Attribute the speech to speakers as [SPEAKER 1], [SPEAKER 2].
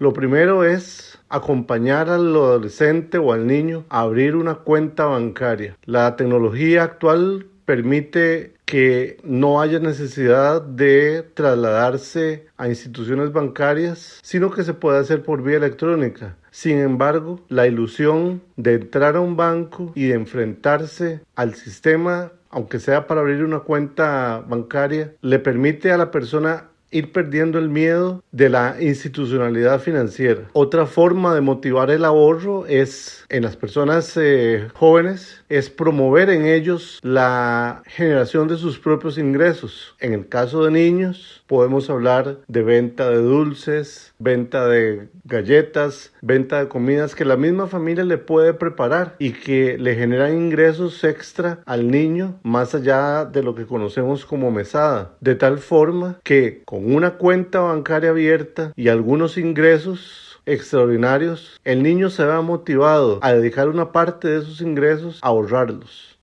[SPEAKER 1] Lo primero es acompañar al adolescente o al niño a abrir una cuenta bancaria. La tecnología actual permite que no haya necesidad de trasladarse a instituciones bancarias, sino que se puede hacer por vía electrónica. Sin embargo, la ilusión de entrar a un banco y de enfrentarse al sistema, aunque sea para abrir una cuenta bancaria, le permite a la persona ir perdiendo el miedo de la institucionalidad financiera. Otra forma de motivar el ahorro es en las personas jóvenes, es promover en ellos la generación de sus propios ingresos. En el caso de niños, podemos hablar de venta de dulces, venta de galletas, venta de comidas que la misma familia le puede preparar y que le generan ingresos extra al niño más allá de lo que conocemos como mesada. De tal forma que con una cuenta bancaria abierta y algunos ingresos extraordinarios, el niño se va motivado a dedicar una parte de esos ingresos a ahorrarlos.